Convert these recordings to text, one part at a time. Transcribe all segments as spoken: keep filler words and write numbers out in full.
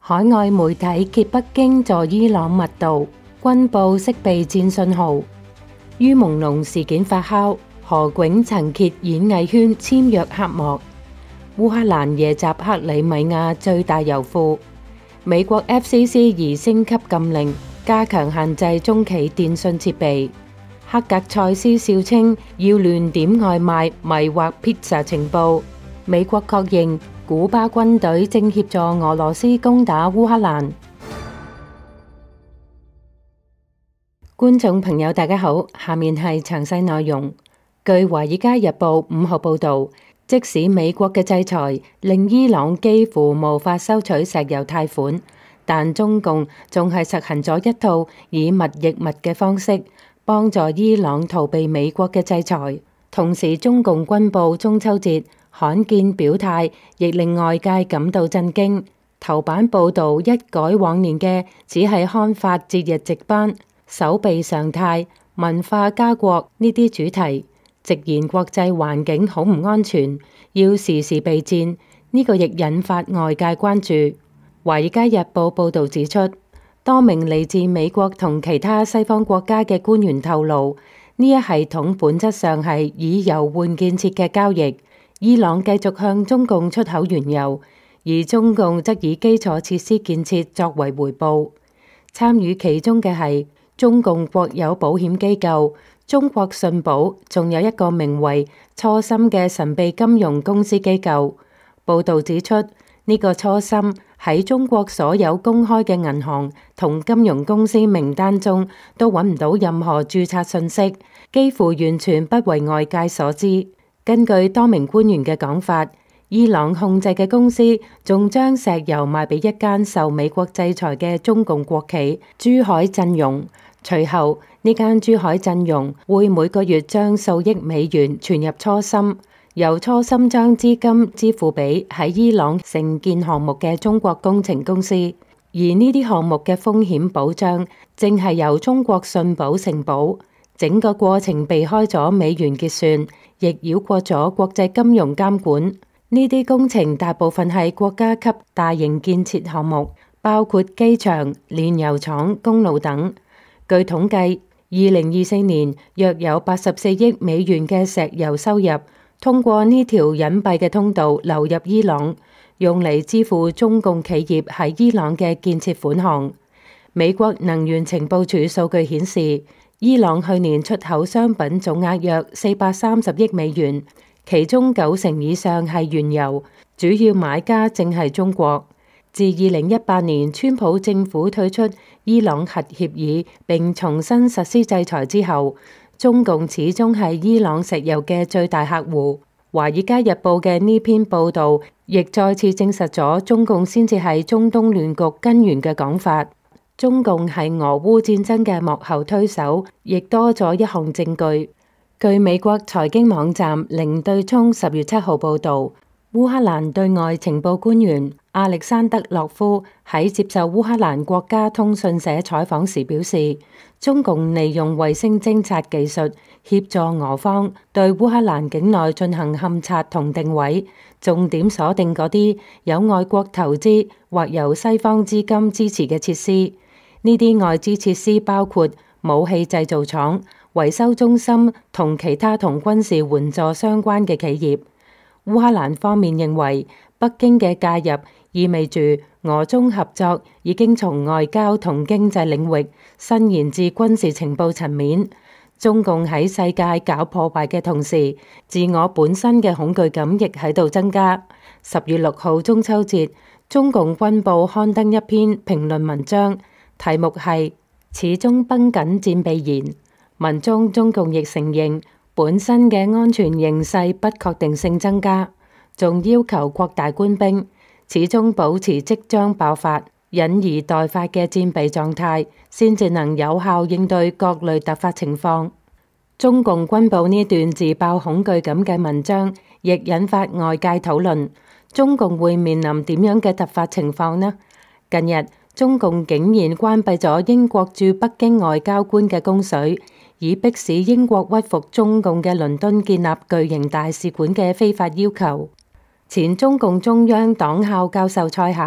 海外媒體揭北京助伊朗密導，軍報識避戰信號。於朦朧事件發酵，何炅曾揭演藝圈簽約黑幕。烏克蘭夜襲克里米亞最大油庫。美國 F C C 擬升級禁令，加強限制中企電信設備。黑格塞斯笑稱要亂點外賣迷惑披薩情報。美國確認古巴軍隊正協助俄羅斯攻打烏克蘭。觀眾朋友大家好，下面係詳細內容。據《華爾街日報》五號報導，即使美國嘅制裁令伊朗幾乎無法收取石油貸款，但中共仲係實行咗一套以物易物嘅方式，幫助伊朗逃避美國嘅制裁。同時，中共軍報中秋節罕見表態，亦令外界感到震驚。頭版報導一改往年嘅只係刊發節日值班、守備常態、文化家國呢啲主題，直言國際環境好唔安全，要時時備戰。呢、這個亦引發外界關注。《華爾街日報》報導指出，多名嚟自美國同其他西方國家嘅官員透露，呢一系統本質上係以油換建設嘅交易。伊朗繼續向中共出口原油，而中共則以基礎設施建設作為回報。參與其中嘅係中共國有保險機構中國信保，仲有一個名為初心嘅神秘金融公司機構。報導指出，呢、這個初心喺中國所有公開嘅銀行同金融公司名單中都揾唔到任何註冊信息，幾乎完全不為外界所知。根據多名官員嘅講法，伊朗控制嘅公司仲將石油賣俾一間受美國制裁嘅中共國企珠海振融。隨後呢間珠海振融會每個月將數億美元存入初心，由初心將資金支付俾喺伊朗承建項目嘅中國工程公司，而呢啲項目嘅風險保障正係由中國信保承保。整個過程避開咗美元結算，亦繞過咗國際金融監管。呢啲工程大部分係國家級大型建設項目，包括機場、煉油廠、公路等。據統計，二零二四年約有八十四億美元嘅石油收入，通過呢條隱蔽嘅通道流入伊朗，用嚟支付中共企業喺伊朗嘅建設款項。美國能源情報處數據顯示，伊朗去年出口商品總額約四百三十億美元，其中九成以上係原油，主要買家正係中國。自二零一八年川普政府退出伊朗核協議並重新實施制裁之後，中共始終係伊朗石油嘅最大客戶。《華爾街日報》嘅呢篇報導亦再次證實咗中共先至係中東亂局根源嘅講法。中共係俄烏戰爭嘅幕後推手，亦多咗一項證據。據美國財經網站零對沖十月七號報導，烏克蘭對外情報官員亞歷山德洛夫喺接受烏克蘭國家通訊社採訪時表示，中共利用衛星偵察技術協助俄方對烏克蘭境內進行勘察同定位，重點鎖定嗰啲有外國投資或由西方資金支持嘅設施。呢啲外資設施包括武器製造廠、維修中心同其他同軍事援助相關嘅企業。烏克蘭方面認為，北京嘅介入意味住俄中合作已經從外交同經濟領域伸延至軍事情報層面。中共喺世界搞破壞嘅同時，自我本身嘅恐懼感亦喺度增加。十月六號中秋節，中共軍報刊登一篇評論文章，題目係始終繃緊戰備延。文中中共亦承認本身嘅安全形勢不確定性增加，仲要求擴大官兵，始終保持即將爆發、隱而待發嘅戰備狀態，先至能有效應對各類突發情況。中共軍報呢段自爆恐懼感嘅文章，亦引發外界討論，中共會面臨點樣嘅突發情況呢？近日，中共竟然關閉咗英國駐北京外交官嘅供水，以迫使英國屈服中共嘅倫敦建立巨型大使館嘅非法要求。前中共中央黨校教授蔡霞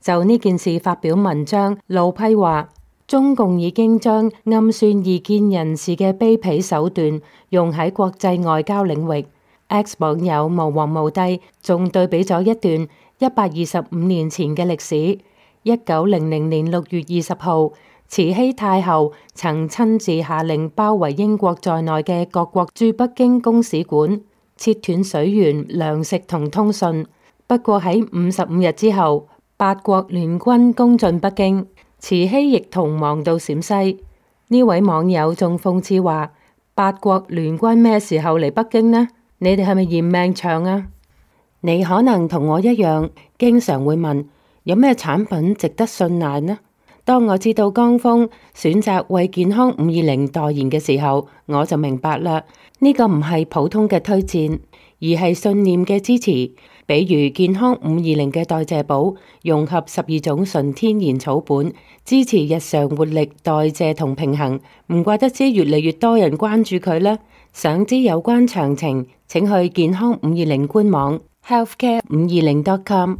就呢件事發表文章，怒批話中共已經將暗算異見人士嘅卑鄙手段用喺國際外交領域。X 網友無王無帝仲對比咗一段一百二十五年前嘅歷史。一九零零年六月二十號，慈禧太后曾親自下令包圍英國在內嘅各國駐北京公使館，切斷水源、糧食同通訊。不過喺五十五日之後，八國聯軍攻進北京，慈禧亦逃亡到陝西。呢位網友仲諷刺話：八國聯軍咩時候嚟北京呢？你哋係咪嫌命長啊？你可能同我一樣，經常會問有咩產品值得信賴呢？當我知道江峰選擇為健康五二零代言嘅時候，我就明白啦。呢個唔係普通嘅推薦，而係信念嘅支持。比如健康五二零嘅代謝寶，融合十二種純天然草本，支持日常活力、代謝同平衡。唔怪得知越嚟越多人關注佢啦。想知有關詳情，請去健康五二零官網 healthcare 五二零 dot com。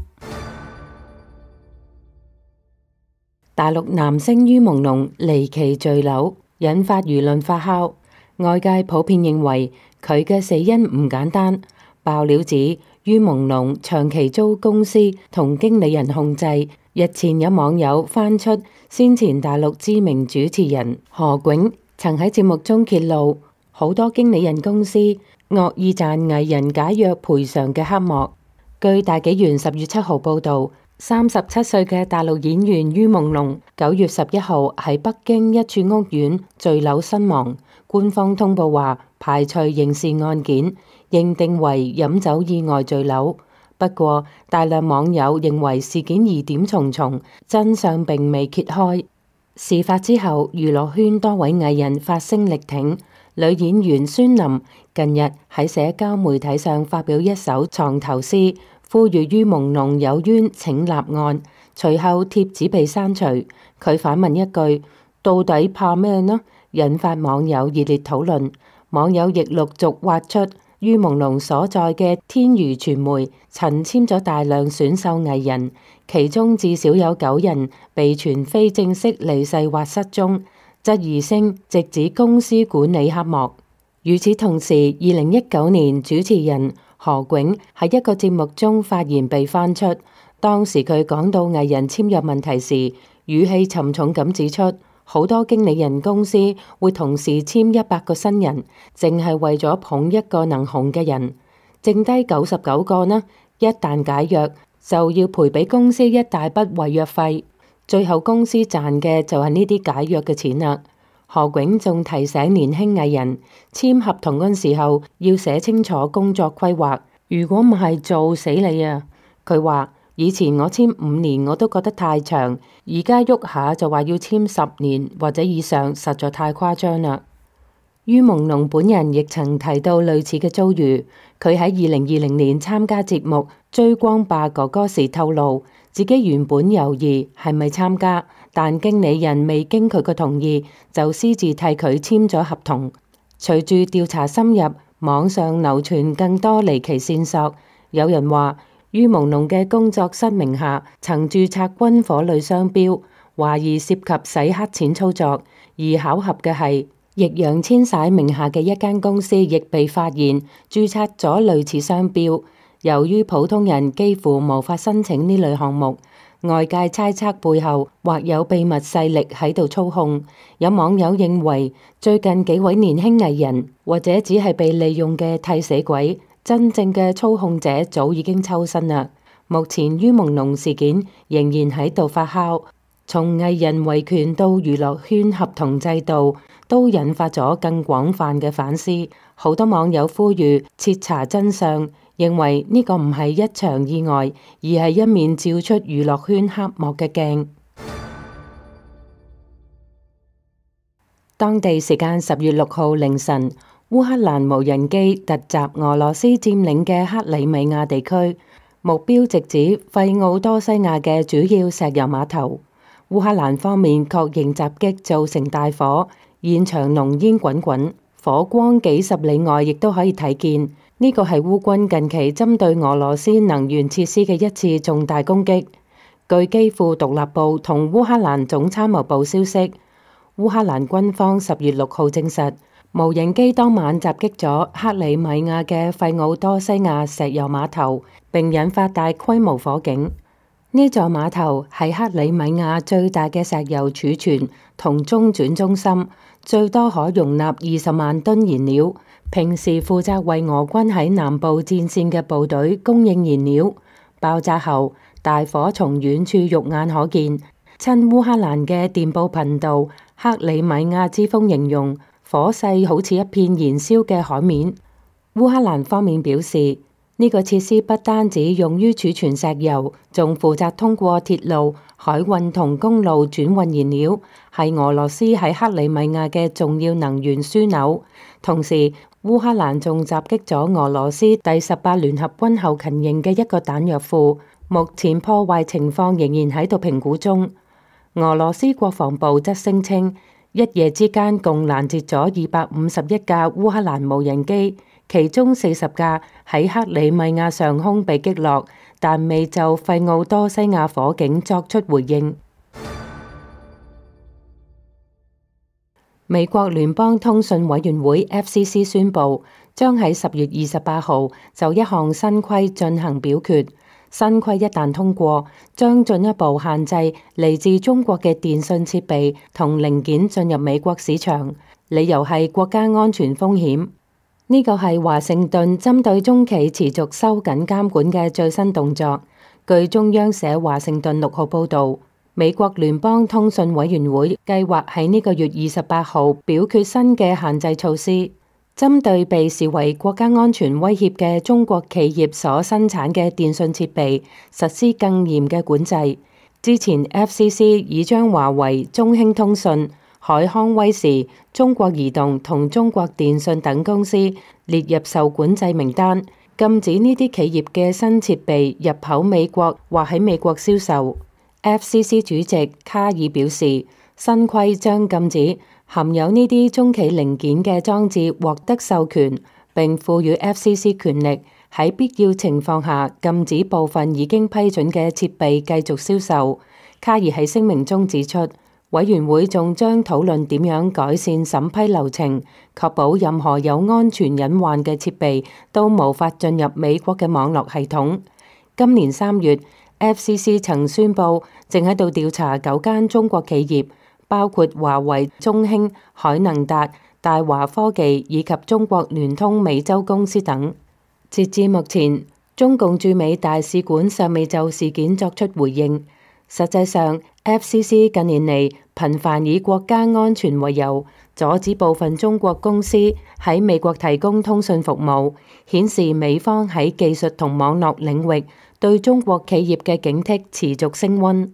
大陸男星于朦朧離奇墜樓，引發輿論發酵。外界普遍認為佢嘅死因唔簡單。爆料指于朦朧長期遭公司同經理人控制。日前有網友翻出先前大陸知名主持人何炅曾喺節目中揭露，好多經理人公司惡意賺藝人解約賠償嘅黑幕。據大紀元十月七號報道，三十七歲嘅大陸演員于朦朧九月十一號喺北京一處屋苑墜樓身亡。官方通報話排除刑事案件，認定為飲酒意外墜樓。不過大量網友認為事件疑點重重，真相並未揭開。事發之後，娛樂圈多位藝人發聲力挺。女演員孫琳近日喺社交媒體上發表一首藏頭詩，呼籲于朦朧有冤請立案。隨後貼紙被刪除，佢反問一句：到底怕咩呢？引發網友熱烈討論。網友亦陸續挖出于朦朧所在嘅天娛傳媒陳簽咗大量選秀藝人，其中至少有九人被傳非正式離世或失蹤，質疑聲直指公司管理黑幕。與此同時，二零一九年主持人何炅喺一個節目中發言被翻出，當時佢講到藝人簽約問題時，語氣沉重咁指出，好多經理人公司會同時簽一百個新人，淨係為咗捧一個能紅嘅人，剩低九十九個呢，一旦解約就要賠俾公司一大筆違約費，最後公司賺嘅就係呢啲解約嘅錢啦。何炅仲提醒年輕藝人簽合同嗰時候要寫清楚工作規劃，如果唔係做死你啊！佢話以前我簽五年我都覺得太長，而家喐下就話要簽十年或者以上，實在太誇張啦。于朦朧本人亦曾提到類似嘅遭遇。佢喺二零二零年參加節目《追光吧哥哥》時透露，自己原本猶豫係咪參加，但經理人未經佢嘅同意就私自替佢簽咗合同。隨住調查深入，網上流傳更多離奇線索。有人話于朦朧嘅工作室名下曾註冊軍火類商標，懷疑涉及洗黑錢操作。而巧合嘅係，易烊千璽名下嘅一間公司亦被發現註冊咗類似商標。由於普通人幾乎無法申請呢類項目，外界猜測背後或有秘密勢力喺度操控。有網友認為，最近幾位年輕藝人或者只係被利用嘅替死鬼，真正嘅操控者早已經抽身啦。目前于朦朧事件仍然喺度發酵，從藝人維權到娛樂圈合同制度，都引發咗更廣泛嘅反思。好多網友呼籲徹查真相，認為呢個唔係一場意外，而係一面照出娛樂圈黑幕嘅鏡。當地時間十月六號凌晨，烏克蘭無人機突襲俄羅斯佔領嘅克里米亞地區，目標直指費奧多西亞嘅主要石油碼頭。烏克蘭方面確認襲擊造成大火，現場濃煙滾滾，火光幾十里外亦都可以睇見。呢個係烏軍近期針對俄羅斯能源設施嘅一次重大攻擊。據據基輔獨立報同烏克蘭總參謀部消息，烏克蘭軍方十月六號證實，無人機當晚襲擊咗克里米亞嘅費奧多西亞石油碼頭，並引發大規模火警。呢座碼頭係克里米亞最大嘅石油儲存同中轉中心，最多可容納二十萬噸燃料。平時負責為俄軍喺南部戰線嘅部隊供應燃料。爆炸後，大火從遠處肉眼可見。親烏克蘭嘅電報頻道克里米亞之風形容火勢好似一片燃燒嘅海面。烏克蘭方面表示，呢個設施不單止用於儲存石油，仲負責通過鐵路、海運同公路轉運燃料，係俄羅斯喺克里米亞嘅重要能源樞紐。同時，烏克蘭仲襲擊咗俄羅斯第十八聯合軍後勤營嘅一個彈藥庫，目前破壞情況仍然喺度評估中。俄羅斯國防部則聲稱，一夜之間共攔截咗二百五十一架烏克蘭無人機，其中四十架喺克里米亞上空被擊落，但未就費奧多西亞火警作出回應。美國聯邦通訊委員會 F C C 宣布，將喺十月二十八號就一項新規進行表決。新規一旦通過，將進一步限制嚟自中國嘅電信設備同零件進入美國市場，理由係國家安全風險。呢個係華盛頓針對中企持續收緊監管嘅最新動作。據中央社華盛頓六號報導，美國聯邦通訊委員會計劃喺呢個月二十八號表決新嘅限制措施，針對被視為國家安全威脅嘅中國企業所生產嘅電信設備實施更嚴嘅管制。之前 F C C 已將華為、中興通訊、海康威視、中國移動同中國電信等公司列入受管制名單，禁止呢啲企業嘅新設備入口美國或喺美國銷售。F C C 主席卡爾表示，新規將禁止含有呢啲中企零件嘅裝置獲得授權，並賦予 F C C 權力喺必要情況下禁止部分已經批准嘅設備繼續銷售。卡爾喺聲明中指出，委員會仲將討論點樣改善審批流程，確保任何有安全隱患嘅設備都無法進入美國嘅網絡系統。今年三月，F C C 曾宣布正喺度調查九間中國企業，包括華為、中興、海能達、大華科技以及中國聯通美洲公司等。截至目前，中共駐美大使館尚未就事件作出回應。實際上 ，F C C 近年嚟頻繁以國家安全為由，阻止部分中國公司喺美國提供通訊服務，顯示美方喺技術同網絡領域對中國企業嘅警惕持續升溫。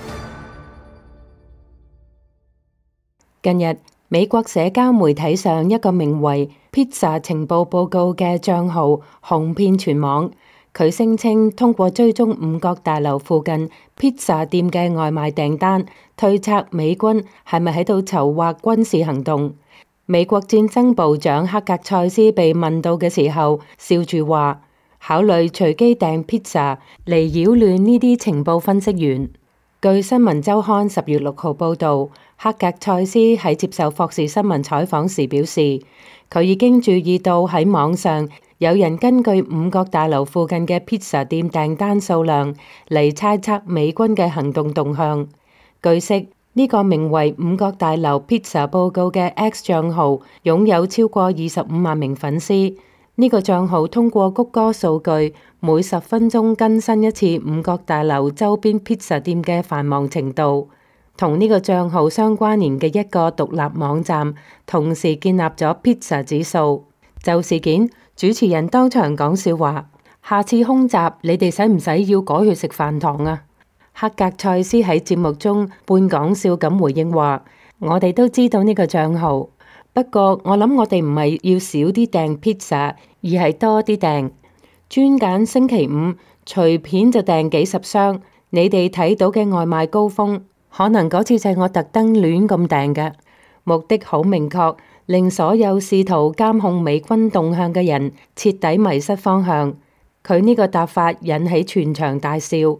近日，美國社交媒體上一個名為「Pizza 情報報告」嘅賬號紅遍全網。佢聲稱通過追蹤五角大樓附近 Pizza 店嘅外賣訂單，推測美軍係咪喺度籌劃軍事行動。美國戰爭部長克格塞斯被問到嘅時候，笑住話：考慮隨機訂 pizza 嚟擾亂呢啲情報分析員。據新聞週刊十月六號報導，克格塞斯喺接受霍士新聞採訪時表示，佢已經注意到喺網上有人根據五角大樓附近嘅 pizza 店訂單數量嚟猜測美軍嘅行動動向。據悉，呢個名為五角大樓 pizza 報告嘅 X 帳號擁有超過二十五萬名粉絲。呢個帳號通過谷歌數據，每十分鐘更新一次五角大樓周邊 pizza 店嘅繁忙程度。同呢個帳號相關聯嘅一個獨立網站，同時建立咗 pizza 指數。就事件，主持人當場講笑話：下次空襲，你哋使唔使要改去食飯堂啊？克格塞斯喺節目中半講笑咁回應話：我哋都知道呢個帳號，不過我諗我哋唔係要少啲訂 pizza，而係多啲訂。專揀星期五，隨便就訂幾十箱。你哋睇到嘅外賣高峰，可能嗰次就係我特登亂咁訂嘅，目的好明確，令所有試圖監控美軍動向嘅人徹底迷失方向。佢呢個答法引起全場大笑。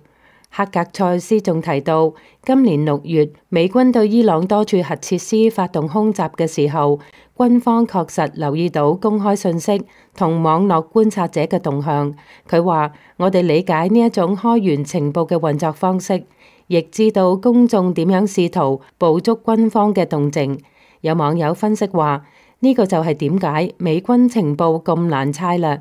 克格塞斯仲提到，今年六月美軍對伊朗多處核設施發動空襲嘅時候，軍方確實留意到公開信息同網絡觀察者嘅動向。佢話：我哋理解呢一種開源情報嘅運作方式，亦知道公眾點樣試圖捕捉軍方嘅動靜。有網友分析話：呢個就係點解美軍情報咁難猜啦。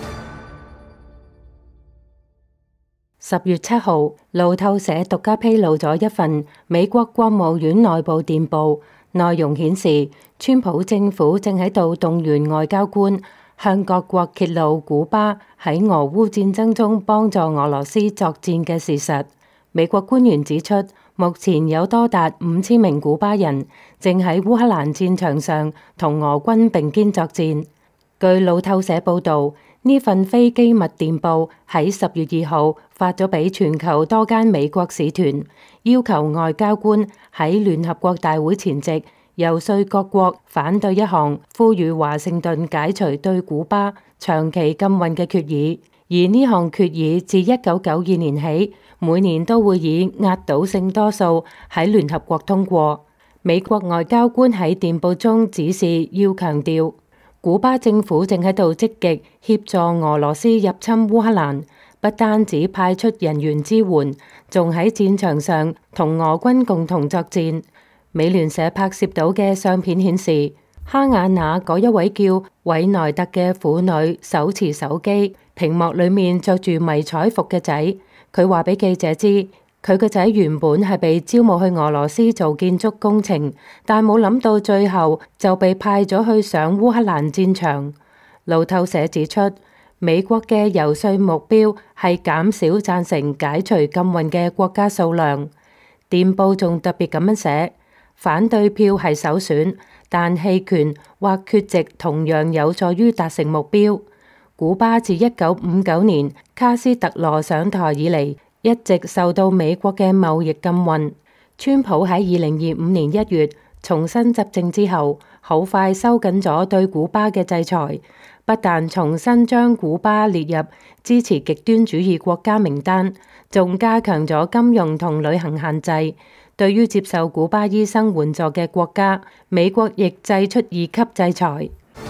十月七號，路透社獨家披露咗一份美國國務院內部電報，內容顯示，川普政府正喺度動員外交官向各國揭露古巴喺俄烏戰爭中幫助俄羅斯作戰嘅事實。美國官員指出，目前有多達五千名古巴人正喺烏克蘭戰場上同俄軍並肩作戰。據路透社報導，呢份非機密電報喺十月二號發咗俾全球多間美國使團，要求外交官喺聯合國大會前夕遊說各國反對一項呼籲華盛頓解除對古巴長期禁運嘅決議。而呢項決議自一九九二年起，每年都會以壓倒性多數喺聯合國通過。美國外交官喺電報中指示要強調，古巴政府正喺度積極協助俄羅斯入侵烏克蘭，不單止派出人員支援，仲喺戰場上同俄軍共同作戰。美聯社拍攝到嘅相片顯示，哈瓦那嗰一位叫韋內特嘅婦女手持手機，屏幕裏面着住迷彩服嘅仔。佢話俾記者知，佢個仔原本係被招募去俄羅斯做建築工程，但冇諗到最後就被派咗去上烏克蘭戰場。路透社指出，美國嘅遊說目標係減少贊成解除禁運嘅國家數量。電報仲特別咁樣寫，反對票係首選，但棄權或缺席同樣有助於達成目標。古巴自一九五九年卡斯特羅上台以嚟，一直受到美國嘅貿易禁運。川普喺二零二五年一月重新執政之後，好快收緊咗對古巴嘅制裁，不但重新將古巴列入支持極端主義國家名單，仲加強咗金融同旅行限制。對於接受古巴醫生援助嘅國家，美國亦祭出二級制裁。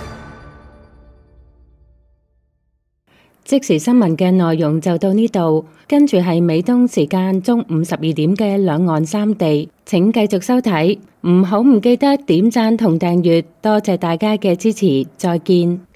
即時新聞嘅內容就到呢度，跟住係美東時間中午十二點嘅兩岸三地，請繼續收睇，唔好唔記得點讚同訂閱，多謝大家嘅支持，再見。